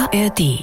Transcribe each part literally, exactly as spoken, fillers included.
A R D.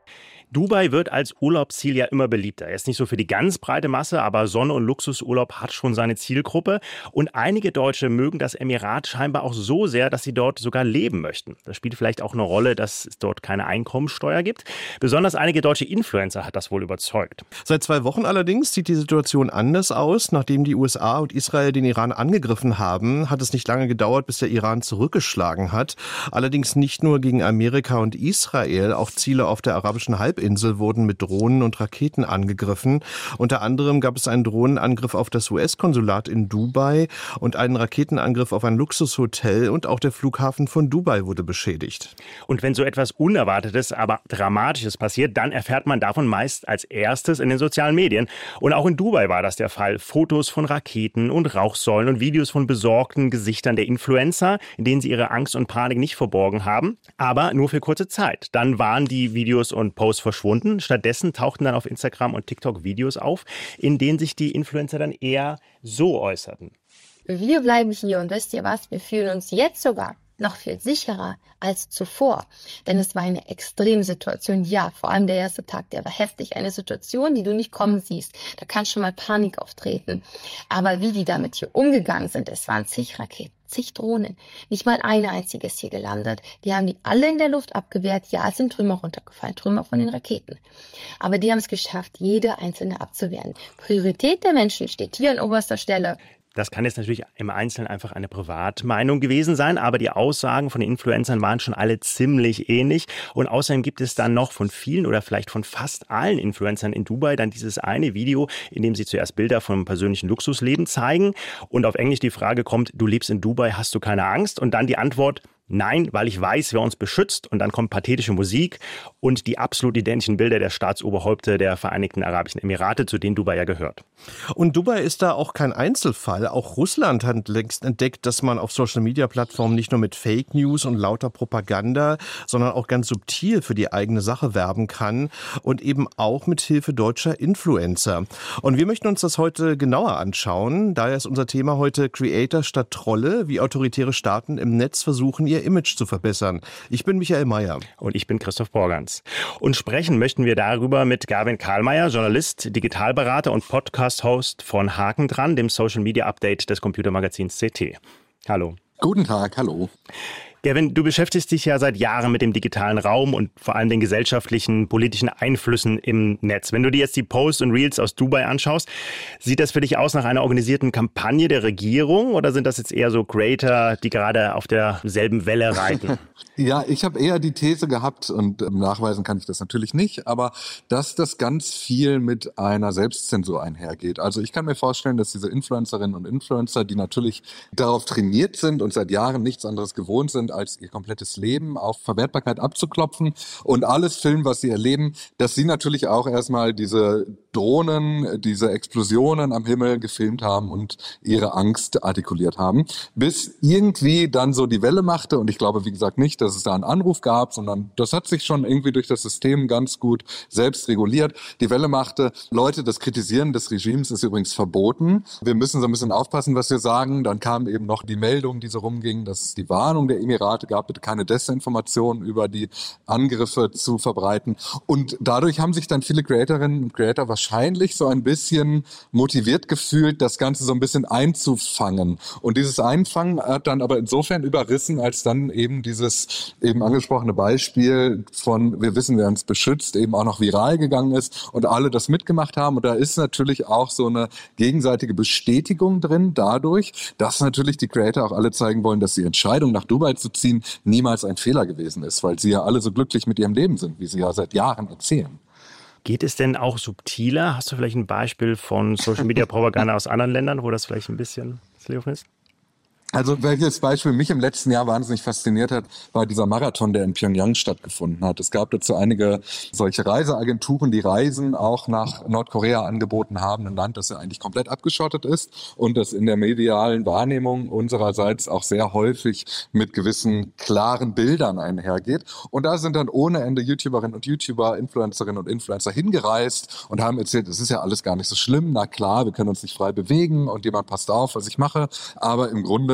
Dubai wird als Urlaubsziel ja immer beliebter. Er ist nicht so für die ganz breite Masse, aber Sonne- und Luxusurlaub hat schon seine Zielgruppe. Und einige Deutsche mögen das Emirat scheinbar auch so sehr, dass sie dort sogar leben möchten. Das spielt vielleicht auch eine Rolle, dass es dort keine Einkommensteuer gibt. Besonders einige deutsche Influencer hat das wohl überzeugt. Seit zwei Wochen allerdings sieht die Situation anders aus. Nachdem die U S A und Israel den Iran angegriffen haben, hat es nicht lange gedauert, bis der Iran zurückgeschlagen hat. Allerdings nicht nur gegen Amerika und Israel, auch Ziele auf der arabischen Halbinsel wurden mit Drohnen und Raketen angegriffen. Unter anderem gab es einen Drohnenangriff auf das U S-Konsulat in Dubai und einen Raketenangriff auf ein Luxushotel, und auch der Flughafen von Dubai wurde beschädigt. Und wenn so etwas Unerwartetes, aber Dramatisches passiert, dann erfährt man davon meist als erstes in den sozialen Medien. Und auch in Dubai war das der Fall. Fotos von Raketen und Rauchsäulen und Videos von besorgten Gesichtern der Influencer, in denen sie ihre Angst und Panik nicht verborgen haben, aber nur für kurze Zeit. Dann waren die Videos und Posts verschwunden. Stattdessen tauchten dann auf Instagram und TikTok Videos auf, in denen sich die Influencer dann eher so äußerten. Wir bleiben hier und wisst ihr was, wir fühlen uns jetzt sogar noch viel sicherer als zuvor. Denn es war eine Extremsituation. Ja, vor allem der erste Tag, der war heftig. Eine Situation, die du nicht kommen siehst. Da kann schon mal Panik auftreten. Aber wie die damit hier umgegangen sind, es waren zig Raketen, zig Drohnen. Nicht mal eine einzige ist hier gelandet. Die haben die alle in der Luft abgewehrt. Ja, es sind Trümmer runtergefallen, Trümmer von den Raketen. Aber die haben es geschafft, jede einzelne abzuwehren. Priorität der Menschen steht hier an oberster Stelle. Das kann jetzt natürlich im Einzelnen einfach eine Privatmeinung gewesen sein, aber die Aussagen von den Influencern waren schon alle ziemlich ähnlich. Und außerdem gibt es dann noch von vielen oder vielleicht von fast allen Influencern in Dubai dann dieses eine Video, in dem sie zuerst Bilder vom persönlichen Luxusleben zeigen und auf Englisch die Frage kommt: Du lebst in Dubai, hast du keine Angst? Und dann die Antwort: Nein, weil ich weiß, wer uns beschützt. Und dann kommt pathetische Musik und die absolut identischen Bilder der Staatsoberhäupter der Vereinigten Arabischen Emirate, zu denen Dubai ja gehört. Und Dubai ist da auch kein Einzelfall. Auch Russland hat längst entdeckt, dass man auf Social-Media-Plattformen nicht nur mit Fake News und lauter Propaganda, sondern auch ganz subtil für die eigene Sache werben kann, und eben auch mit Hilfe deutscher Influencer. Und wir möchten uns das heute genauer anschauen. Daher ist unser Thema heute Creator statt Trolle, wie autoritäre Staaten im Netz versuchen, ihr Image zu verbessern. Ich bin Michael Mayer. Und ich bin Christoph Borgans. Und sprechen möchten wir darüber mit Gavin Karlmeier, Journalist, Digitalberater und Podcast-Host von Haken dran, dem Social-Media-Update des Computermagazins C T. Hallo. Guten Tag, hallo. Gavin, du beschäftigst dich ja seit Jahren mit dem digitalen Raum und vor allem den gesellschaftlichen, politischen Einflüssen im Netz. Wenn du dir jetzt die Posts und Reels aus Dubai anschaust, sieht das für dich aus nach einer organisierten Kampagne der Regierung, oder sind das jetzt eher so Creator, die gerade auf derselben Welle reiten? Ja, ich habe eher die These gehabt, und nachweisen kann ich das natürlich nicht, aber dass das ganz viel mit einer Selbstzensur einhergeht. Also ich kann mir vorstellen, dass diese Influencerinnen und Influencer, die natürlich darauf trainiert sind und seit Jahren nichts anderes gewohnt sind, als ihr komplettes Leben auf Verwertbarkeit abzuklopfen und alles filmen, was sie erleben, dass sie natürlich auch erstmal diese Drohnen, diese Explosionen am Himmel gefilmt haben und ihre Angst artikuliert haben, bis irgendwie dann so die Welle machte. Und ich glaube, wie gesagt, nicht, dass es da einen Anruf gab, sondern das hat sich schon irgendwie durch das System ganz gut selbst reguliert. Die Welle machte: Leute, das Kritisieren des Regimes ist übrigens verboten. Wir müssen so ein bisschen aufpassen, was wir sagen. Dann kam eben noch die Meldung, die so rumging, dass es die Warnung der Emirate gab, bitte keine Desinformation über die Angriffe zu verbreiten. Und dadurch haben sich dann viele Creatorinnen und Creator wahrscheinlich so ein bisschen motiviert gefühlt, das Ganze so ein bisschen einzufangen. Und dieses Einfangen hat dann aber insofern überrissen, als dann eben dieses eben angesprochene Beispiel von "Wir wissen, wer uns beschützt" eben auch noch viral gegangen ist und alle das mitgemacht haben. Und da ist natürlich auch so eine gegenseitige Bestätigung drin dadurch, dass natürlich die Creator auch alle zeigen wollen, dass die Entscheidung, nach Dubai zu ziehen, niemals ein Fehler gewesen ist, weil sie ja alle so glücklich mit ihrem Leben sind, wie sie ja seit Jahren erzählen. Geht es denn auch subtiler? Hast du vielleicht ein Beispiel von Social-Media-Propaganda aus anderen Ländern, wo das vielleicht ein bisschen gelaufen ist? Also welches Beispiel mich im letzten Jahr wahnsinnig fasziniert hat, war dieser Marathon, der in Pyongyang stattgefunden hat. Es gab dazu einige solche Reiseagenturen, die Reisen auch nach Nordkorea angeboten haben, ein Land, das ja eigentlich komplett abgeschottet ist und das in der medialen Wahrnehmung unsererseits auch sehr häufig mit gewissen klaren Bildern einhergeht. Und da sind dann ohne Ende YouTuberinnen und YouTuber, Influencerinnen und Influencer hingereist und haben erzählt, es ist ja alles gar nicht so schlimm. Na klar, wir können uns nicht frei bewegen und jemand passt auf, was ich mache. Aber im Grunde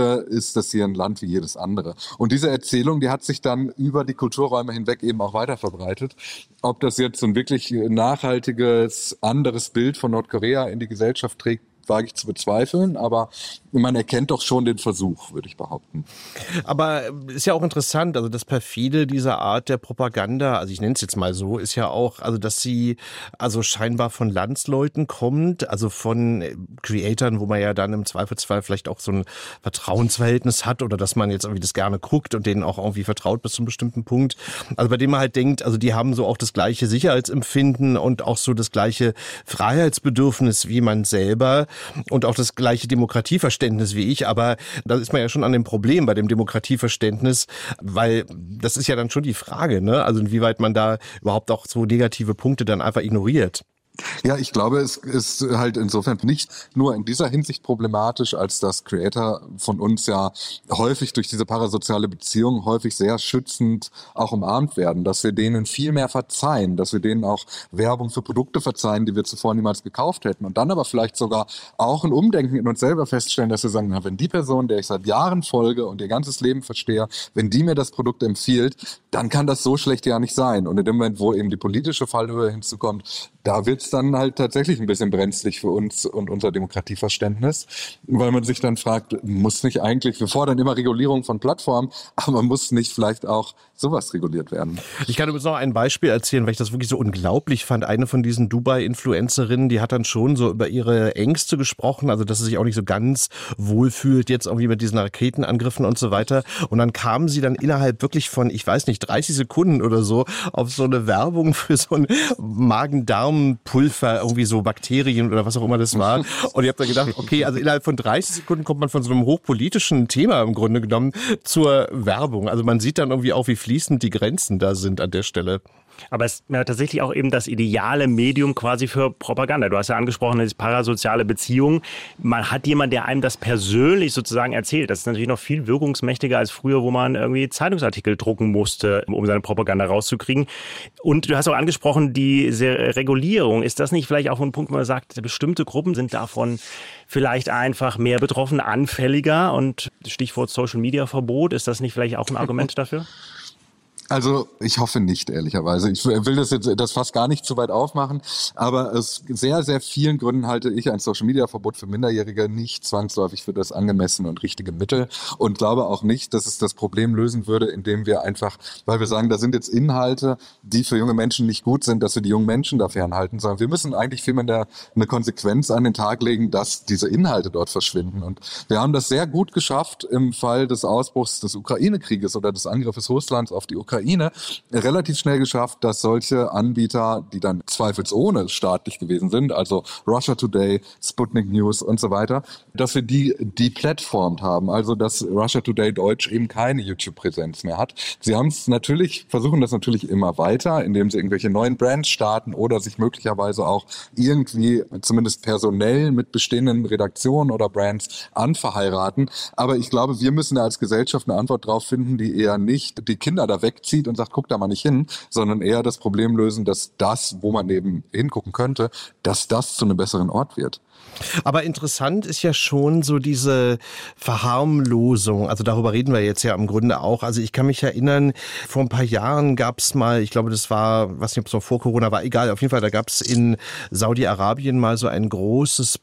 Grunde ist das hier ein Land wie jedes andere. Und diese Erzählung, die hat sich dann über die Kulturräume hinweg eben auch weiter verbreitet. Ob das jetzt so ein wirklich nachhaltiges, anderes Bild von Nordkorea in die Gesellschaft trägt, wage ich zu bezweifeln, aber man erkennt doch schon den Versuch, würde ich behaupten. Aber ist ja auch interessant, also das perfide dieser Art der Propaganda, also ich nenne es jetzt mal so, ist ja auch, also dass sie also scheinbar von Landsleuten kommt, also von Creatoren, wo man ja dann im Zweifelsfall vielleicht auch so ein Vertrauensverhältnis hat oder dass man jetzt irgendwie das gerne guckt und denen auch irgendwie vertraut bis zu einem bestimmten Punkt. Also bei dem man halt denkt, also die haben so auch das gleiche Sicherheitsempfinden und auch so das gleiche Freiheitsbedürfnis wie man selber. Und auch das gleiche Demokratieverständnis wie ich, aber da ist man ja schon an dem Problem bei dem Demokratieverständnis, weil das ist ja dann schon die Frage, ne? Also inwieweit man da überhaupt auch so negative Punkte dann einfach ignoriert. Ja, ich glaube, es ist halt insofern nicht nur in dieser Hinsicht problematisch, als dass Creator von uns ja häufig durch diese parasoziale Beziehung häufig sehr schützend auch umarmt werden, dass wir denen viel mehr verzeihen, dass wir denen auch Werbung für Produkte verzeihen, die wir zuvor niemals gekauft hätten und dann aber vielleicht sogar auch ein Umdenken in uns selber feststellen, dass wir sagen, na, wenn die Person, der ich seit Jahren folge und ihr ganzes Leben verstehe, wenn die mir das Produkt empfiehlt, dann kann das so schlecht ja nicht sein. Und in dem Moment, wo eben die politische Fallhöhe hinzukommt, da wird's dann halt tatsächlich ein bisschen brenzlig für uns und unser Demokratieverständnis, weil man sich dann fragt, muss nicht eigentlich, wir fordern immer Regulierung von Plattformen, aber muss nicht vielleicht auch sowas reguliert werden? Ich kann übrigens noch ein Beispiel erzählen, weil ich das wirklich so unglaublich fand. Eine von diesen Dubai-Influencerinnen, die hat dann schon so über ihre Ängste gesprochen, also dass sie sich auch nicht so ganz wohlfühlt jetzt irgendwie mit diesen Raketenangriffen und so weiter. Und dann kam sie dann innerhalb wirklich von, ich weiß nicht, dreißig Sekunden oder so auf so eine Werbung für so ein Magen-Darm-Pulver, irgendwie so Bakterien oder was auch immer das war. Und ich habe da gedacht, okay, also innerhalb von dreißig Sekunden kommt man von so einem hochpolitischen Thema im Grunde genommen zur Werbung. Also man sieht dann irgendwie auch, wie fließend die Grenzen da sind an der Stelle. Aber es ist ja tatsächlich auch eben das ideale Medium quasi für Propaganda. Du hast ja angesprochen, das parasoziale Beziehung. Man hat jemanden, der einem das persönlich sozusagen erzählt. Das ist natürlich noch viel wirkungsmächtiger als früher, wo man irgendwie Zeitungsartikel drucken musste, um seine Propaganda rauszukriegen. Und du hast auch angesprochen, diese Regulierung. Ist das nicht vielleicht auch ein Punkt, wo man sagt, bestimmte Gruppen sind davon vielleicht einfach mehr betroffen, anfälliger? Und Stichwort Social-Media-Verbot, ist das nicht vielleicht auch ein Argument dafür? Also ich hoffe nicht, ehrlicherweise. Ich will das jetzt das fast gar nicht zu weit aufmachen, aber aus sehr, sehr vielen Gründen halte ich ein Social-Media-Verbot für Minderjährige nicht zwangsläufig für das angemessene und richtige Mittel und glaube auch nicht, dass es das Problem lösen würde, indem wir einfach, weil wir sagen, da sind jetzt Inhalte, die für junge Menschen nicht gut sind, dass wir die jungen Menschen da fernhalten, sondern wir müssen eigentlich vielmehr eine Konsequenz an den Tag legen, dass diese Inhalte dort verschwinden. Und wir haben das sehr gut geschafft im Fall des Ausbruchs des Ukraine-Krieges oder des Angriffes Russlands auf die Ukraine. Ukraine relativ schnell geschafft, dass solche Anbieter, die dann zweifelsohne staatlich gewesen sind, also Russia Today, Sputnik News und so weiter, dass wir die deplatformt haben, also dass Russia Today Deutsch eben keine YouTube-Präsenz mehr hat. Sie haben es natürlich, versuchen das natürlich immer weiter, indem sie irgendwelche neuen Brands starten oder sich möglicherweise auch irgendwie zumindest personell mit bestehenden Redaktionen oder Brands anverheiraten. Aber ich glaube, wir müssen da als Gesellschaft eine Antwort drauf finden, die eher nicht die Kinder da wegzieht und sagt, guck da mal nicht hin, sondern eher das Problem lösen, dass das, wo man eben hingucken könnte, dass das zu einem besseren Ort wird. Aber interessant ist ja schon so diese Verharmlosung, also darüber reden wir jetzt ja im Grunde auch. Also ich kann mich erinnern, vor ein paar Jahren gab es mal, ich glaube das war, weiß nicht, ob es noch vor Corona war, egal, auf jeden Fall, da gab es in Saudi-Arabien mal so ein großes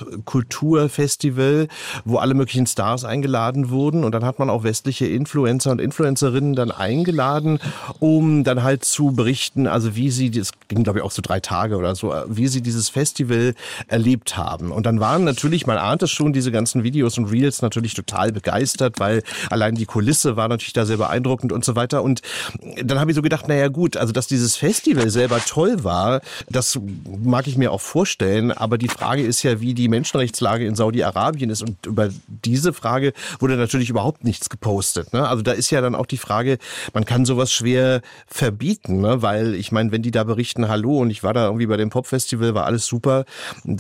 Pop-Kulturfestival, wo alle möglichen Stars eingeladen wurden und dann hat man auch westliche Influencer und Influencerinnen dann eingeladen, um dann halt zu berichten, also wie sie, das ging glaube ich auch so drei Tage oder so, wie sie dieses Festival erlebt haben. Und dann waren natürlich, man ahnt es schon, diese ganzen Videos und Reels natürlich total begeistert, weil allein die Kulisse war natürlich da sehr beeindruckend und so weiter. Und dann habe ich so gedacht, naja gut, also dass dieses Festival selber toll war, das mag ich mir auch vorstellen. Aber die Frage ist ja, wie die Menschenrechtslage in Saudi-Arabien ist. Und über diese Frage wurde natürlich überhaupt nichts gepostet. Ne? Also da ist ja dann auch die Frage, man kann sowas schwer verbieten, ne? Weil ich meine, wenn die da berichten, hallo, und ich war da irgendwie bei dem Pop-Festival, war alles super, das ist natürlich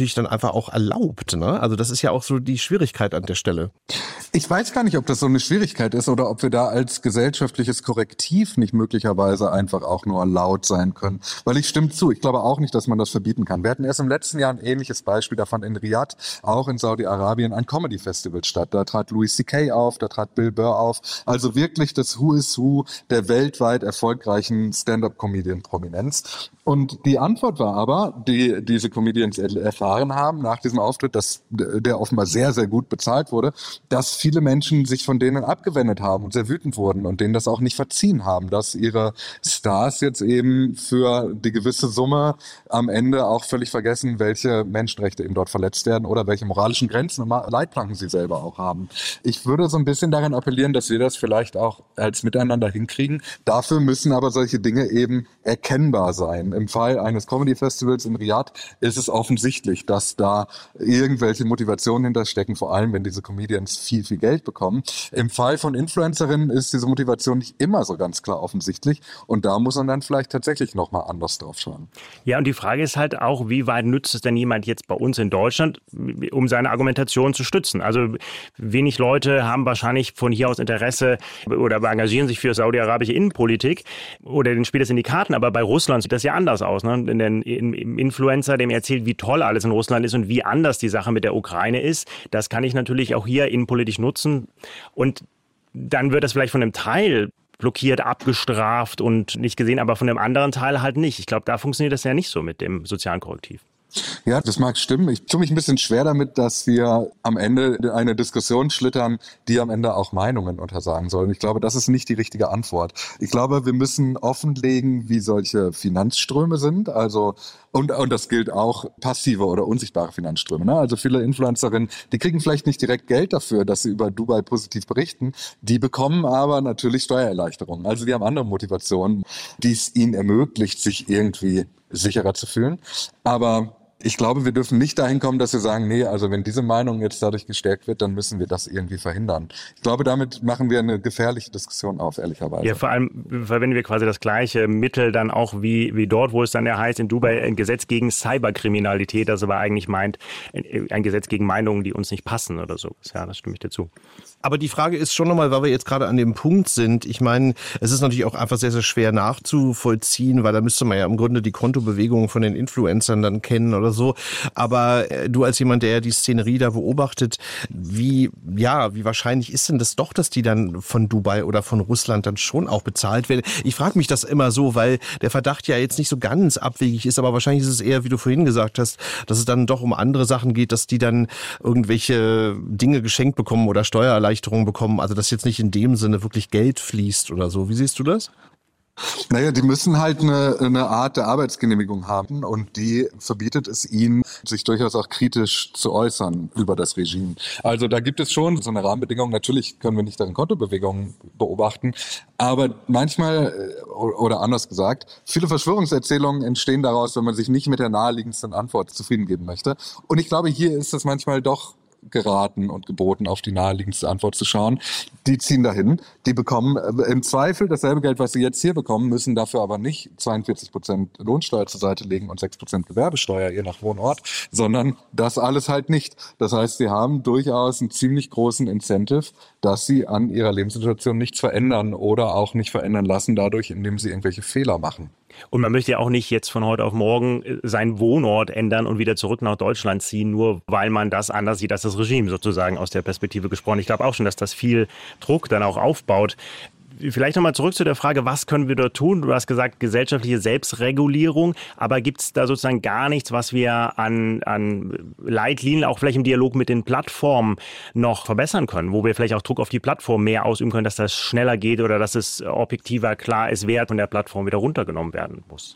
natürlich dann einfach auch erlaubt, ne? Also das ist ja auch so die Schwierigkeit an der Stelle. Ich weiß gar nicht, ob das so eine Schwierigkeit ist oder ob wir da als gesellschaftliches Korrektiv nicht möglicherweise einfach auch nur laut sein können. Weil ich stimme zu, ich glaube auch nicht, dass man das verbieten kann. Wir hatten erst im letzten Jahr ein ähnliches Beispiel, da fand in Riyadh, auch in Saudi-Arabien, ein Comedy-Festival statt. Da trat Louis C K auf, da trat Bill Burr auf. Also wirklich das Who is Who der weltweit erfolgreichen Stand-up-Comedian-Prominenz. Und die Antwort war aber, die diese Comedians erfahren haben nach diesem Auftritt, dass der offenbar sehr, sehr gut bezahlt wurde, dass viele Menschen sich von denen abgewendet haben und sehr wütend wurden und denen das auch nicht verziehen haben, dass ihre Stars jetzt eben für die gewisse Summe am Ende auch völlig vergessen, welche Menschenrechte eben dort verletzt werden oder welche moralischen Grenzen und Leitplanken sie selber auch haben. Ich würde so ein bisschen daran appellieren, dass wir das vielleicht auch als Miteinander hinkriegen. Dafür müssen aber solche Dinge eben erkennbar sein. Im Fall eines Comedy-Festivals in Riyadh ist es offensichtlich, dass da irgendwelche Motivationen hinterstecken, vor allem wenn diese Comedians viel, viel Geld bekommen. Im Fall von Influencerinnen ist diese Motivation nicht immer so ganz klar offensichtlich und da muss man dann vielleicht tatsächlich nochmal anders drauf schauen. Ja, und die Frage ist halt auch, wie weit nützt es denn jemand jetzt bei uns in Deutschland, um seine Argumentation zu stützen? Also wenig Leute haben wahrscheinlich von hier aus Interesse oder engagieren sich für saudi-arabische Innenpolitik oder den spielt das in die Karten, aber bei Russland sieht das ja anders aus. Ne? Den Influencer, dem erzählt, wie toll alles in Russland ist und wie anders die Sache mit der Ukraine ist, das kann ich natürlich auch hier innenpolitisch nutzen und dann wird das vielleicht von einem Teil blockiert, abgestraft und nicht gesehen, aber von dem anderen Teil halt nicht. Ich glaube, da funktioniert das ja nicht so mit dem sozialen Korrektiv. Ja, das mag stimmen. Ich tue mich ein bisschen schwer damit, dass wir am Ende eine Diskussion schlittern, die am Ende auch Meinungen untersagen soll. Und ich glaube, das ist nicht die richtige Antwort. Ich glaube, wir müssen offenlegen, wie solche Finanzströme sind. Also und, und das gilt auch passive oder unsichtbare Finanzströme. Ne? Also viele Influencerinnen, die kriegen vielleicht nicht direkt Geld dafür, dass sie über Dubai positiv berichten. Die bekommen aber natürlich Steuererleichterungen. Also die haben andere Motivationen, die es ihnen ermöglicht, sich irgendwie sicherer zu fühlen. Aber ich glaube, wir dürfen nicht dahin kommen, dass wir sagen, nee, also wenn diese Meinung jetzt dadurch gestärkt wird, dann müssen wir das irgendwie verhindern. Ich glaube, damit machen wir eine gefährliche Diskussion auf, ehrlicherweise. Ja, vor allem verwenden wir quasi das gleiche Mittel dann auch wie, wie dort, wo es dann ja heißt, in Dubai ein Gesetz gegen Cyberkriminalität, das aber eigentlich meint, ein Gesetz gegen Meinungen, die uns nicht passen oder so. Ja, das stimme ich dir zu. Aber die Frage ist schon nochmal, weil wir jetzt gerade an dem Punkt sind, ich meine, es ist natürlich auch einfach sehr, sehr schwer nachzuvollziehen, weil da müsste man ja im Grunde die Kontobewegungen von den Influencern dann kennen oder so. Aber du als jemand, der die Szenerie da beobachtet, wie, ja, wie wahrscheinlich ist denn das doch, dass die dann von Dubai oder von Russland dann schon auch bezahlt werden? Ich frage mich das immer so, weil der Verdacht ja jetzt nicht so ganz abwegig ist, aber wahrscheinlich ist es eher, wie du vorhin gesagt hast, dass es dann doch um andere Sachen geht, dass die dann irgendwelche Dinge geschenkt bekommen oder Steuererleichterungen bekommen, also dass jetzt nicht in dem Sinne wirklich Geld fließt oder so. Wie siehst du das? Naja, die müssen halt eine, eine Art der Arbeitsgenehmigung haben und die verbietet es ihnen, sich durchaus auch kritisch zu äußern über das Regime. Also da gibt es schon so eine Rahmenbedingung. Natürlich können wir nicht deren Kontobewegungen beobachten, aber manchmal, oder anders gesagt, viele Verschwörungserzählungen entstehen daraus, wenn man sich nicht mit der naheliegendsten Antwort zufrieden geben möchte. Und ich glaube, hier ist es manchmal doch geraten und geboten, auf die naheliegendste Antwort zu schauen. Die ziehen dahin, die bekommen im Zweifel dasselbe Geld, was sie jetzt hier bekommen, müssen dafür aber nicht zweiundvierzig Prozent Lohnsteuer zur Seite legen und sechs Prozent Gewerbesteuer, je nach Wohnort, sondern das alles halt nicht. Das heißt, sie haben durchaus einen ziemlich großen Incentive, dass sie an ihrer Lebenssituation nichts verändern oder auch nicht verändern lassen, dadurch, indem sie irgendwelche Fehler machen. Und man möchte ja auch nicht jetzt von heute auf morgen seinen Wohnort ändern und wieder zurück nach Deutschland ziehen, nur weil man das anders sieht als das Regime, sozusagen aus der Perspektive gesprochen. Ich glaube auch schon, dass das viel Druck dann auch aufbaut. Vielleicht nochmal zurück zu der Frage, was können wir dort tun? Du hast gesagt, gesellschaftliche Selbstregulierung, aber gibt es da sozusagen gar nichts, was wir an, an Leitlinien, auch vielleicht im Dialog mit den Plattformen noch verbessern können, wo wir vielleicht auch Druck auf die Plattform mehr ausüben können, dass das schneller geht oder dass es objektiver klar ist, wer von der Plattform wieder runtergenommen werden muss?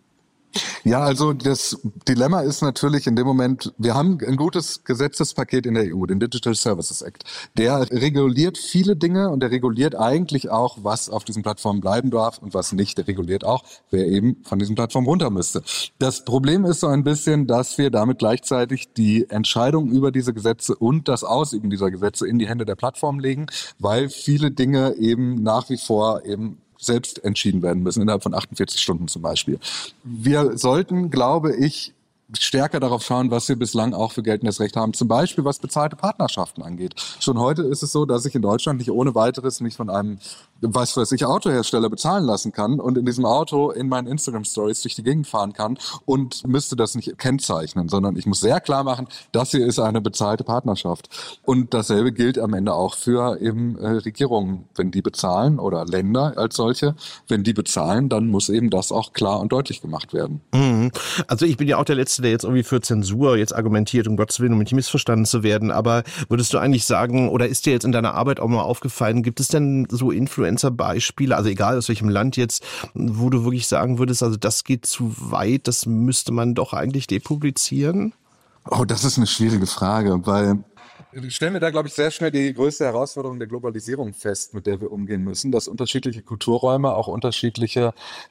Ja, also das Dilemma ist natürlich in dem Moment, wir haben ein gutes Gesetzespaket in der E U, den Digital Services Act. Der reguliert viele Dinge und der reguliert eigentlich auch, was auf diesen Plattformen bleiben darf und was nicht. Der reguliert auch, wer eben von diesen Plattformen runter müsste. Das Problem ist so ein bisschen, dass wir damit gleichzeitig die Entscheidung über diese Gesetze und das Ausüben dieser Gesetze in die Hände der Plattform legen, weil viele Dinge eben nach wie vor eben selbst entschieden werden müssen, innerhalb von achtundvierzig Stunden zum Beispiel. Wir sollten, glaube ich, stärker darauf schauen, was wir bislang auch für geltendes Recht haben. Zum Beispiel, was bezahlte Partnerschaften angeht. Schon heute ist es so, dass ich in Deutschland nicht ohne weiteres mich von einem, was weiß ich, Autohersteller bezahlen lassen kann und in diesem Auto in meinen Instagram-Stories durch die Gegend fahren kann und müsste das nicht kennzeichnen, sondern ich muss sehr klar machen, das hier ist eine bezahlte Partnerschaft. Und dasselbe gilt am Ende auch für eben äh, Regierungen. Wenn die bezahlen oder Länder als solche, wenn die bezahlen, dann muss eben das auch klar und deutlich gemacht werden. Mhm. Also ich bin ja auch der Letzte, der jetzt irgendwie für Zensur jetzt argumentiert, um Gottes Willen, um nicht missverstanden zu werden. Aber würdest du eigentlich sagen, oder ist dir jetzt in deiner Arbeit auch mal aufgefallen, gibt es denn so Influencer-Beispiele, also egal aus welchem Land jetzt, wo du wirklich sagen würdest, also das geht zu weit, das müsste man doch eigentlich depublizieren? Oh, das ist eine schwierige Frage, weil stellen wir da, glaube ich, sehr schnell die größte Herausforderung der Globalisierung fest, mit der wir umgehen müssen, dass unterschiedliche Kulturräume auch unterschiedliche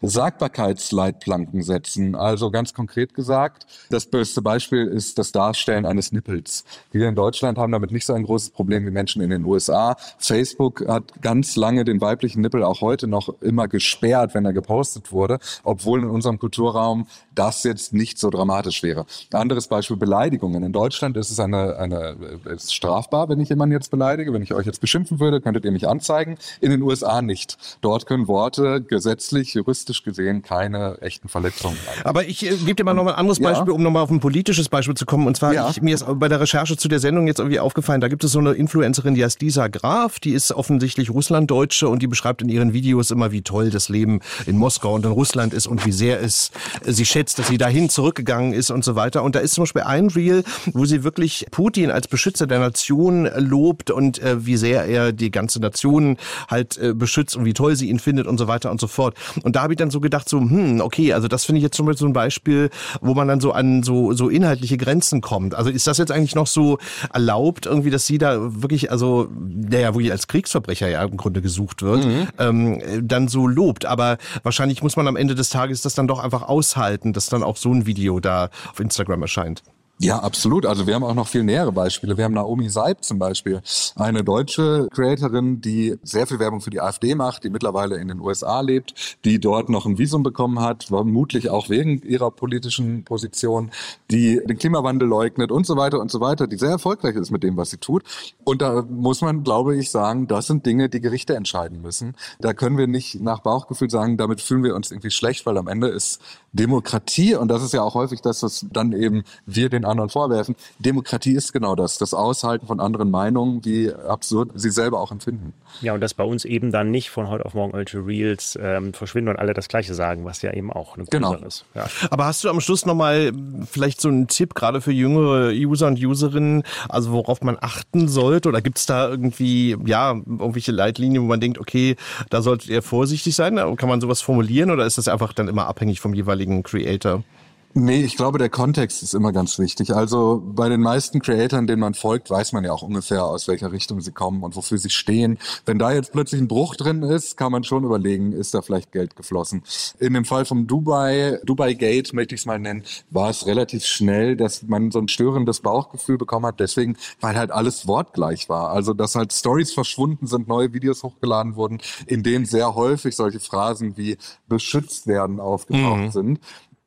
Sagbarkeitsleitplanken setzen. Also ganz konkret gesagt, das beste Beispiel ist das Darstellen eines Nippels. Wir in Deutschland haben damit nicht so ein großes Problem wie Menschen in den U S A. Facebook hat ganz lange den weiblichen Nippel auch heute noch immer gesperrt, wenn er gepostet wurde, obwohl in unserem Kulturraum das jetzt nicht so dramatisch wäre. Ein anderes Beispiel, Beleidigungen. In Deutschland ist es eine, eine ist strafbar, wenn ich jemanden jetzt beleidige. Wenn ich euch jetzt beschimpfen würde, könntet ihr mich anzeigen. In den U S A nicht. Dort können Worte gesetzlich, juristisch gesehen keine echten Verletzungen sein. Aber ich äh, gebe dir mal noch mal ein anderes Beispiel, ja. um nochmal auf ein politisches Beispiel zu kommen. Und zwar, ja. ich, mir ist bei der Recherche zu der Sendung jetzt irgendwie aufgefallen, da gibt es so eine Influencerin, die heißt Lisa Graf, die ist offensichtlich Russlanddeutsche und die beschreibt in ihren Videos immer, wie toll das Leben in Moskau und in Russland ist und wie sehr es sie schätzt, dass sie dahin zurückgegangen ist und so weiter. Und da ist zum Beispiel ein Reel, wo sie wirklich Putin als Beschützer der Nation lobt und äh, wie sehr er die ganze Nation halt äh, beschützt und wie toll sie ihn findet und so weiter und so fort. Und da habe ich dann so gedacht, so, hm, okay, also das finde ich jetzt schon mal so ein Beispiel, wo man dann so an so, so inhaltliche Grenzen kommt. Also ist das jetzt eigentlich noch so erlaubt, irgendwie, dass sie da wirklich, also, naja, wirklich als Kriegsverbrecher ja im Grunde gesucht wird, mhm. ähm, dann so lobt. Aber wahrscheinlich muss man am Ende des Tages das dann doch einfach aushalten, dass dann auch so ein Video da auf Instagram erscheint. Ja, absolut. Also wir haben auch noch viel nähere Beispiele. Wir haben Naomi Seib zum Beispiel, eine deutsche Creatorin, die sehr viel Werbung für die AfD macht, die mittlerweile in den U S A lebt, die dort noch ein Visum bekommen hat, vermutlich auch wegen ihrer politischen Position, die den Klimawandel leugnet und so weiter und so weiter, die sehr erfolgreich ist mit dem, was sie tut. Und da muss man, glaube ich, sagen, das sind Dinge, die Gerichte entscheiden müssen. Da können wir nicht nach Bauchgefühl sagen, damit fühlen wir uns irgendwie schlecht, weil am Ende ist Demokratie, und das ist ja auch häufig das, was dann eben wir den anderen vorwerfen. Demokratie ist genau das, das Aushalten von anderen Meinungen, wie absurd sie selber auch empfinden. Ja, und dass bei uns eben dann nicht von heute auf morgen irgendwelche Reels ähm, verschwinden und alle das Gleiche sagen, was ja eben auch eine gute genau. Sache ist. Ja. Aber hast du am Schluss nochmal vielleicht so einen Tipp, gerade für jüngere User und Userinnen, also worauf man achten sollte? Oder gibt es da irgendwie, ja, irgendwelche Leitlinien, wo man denkt, okay, da solltet ihr vorsichtig sein? Kann man sowas formulieren oder ist das einfach dann immer abhängig vom jeweiligen Creator? Nee, ich glaube, der Kontext ist immer ganz wichtig. Also bei den meisten Creatoren, denen man folgt, weiß man ja auch ungefähr, aus welcher Richtung sie kommen und wofür sie stehen. Wenn da jetzt plötzlich ein Bruch drin ist, kann man schon überlegen, ist da vielleicht Geld geflossen. In dem Fall vom Dubai, Dubai Gate, möchte ich es mal nennen, war es relativ schnell, dass man so ein störendes Bauchgefühl bekommen hat. Deswegen, weil halt alles wortgleich war. Also, dass halt Stories verschwunden sind, neue Videos hochgeladen wurden, in denen sehr häufig solche Phrasen wie beschützt werden aufgetaucht mhm. sind.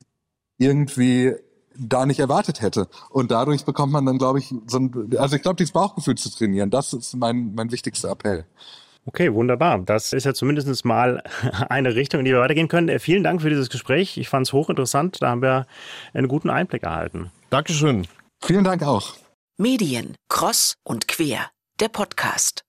irgendwie da nicht erwartet hätte. Und dadurch bekommt man dann, glaube ich, so ein, also ich glaube, dieses Bauchgefühl zu trainieren, das ist mein, mein wichtigster Appell. Okay, wunderbar. Das ist ja zumindest mal eine Richtung, in die wir weitergehen können. Vielen Dank für dieses Gespräch. Ich fand es hochinteressant. Da haben wir einen guten Einblick erhalten. Dankeschön. Vielen Dank auch. Medien, Cross und Quer, der Podcast.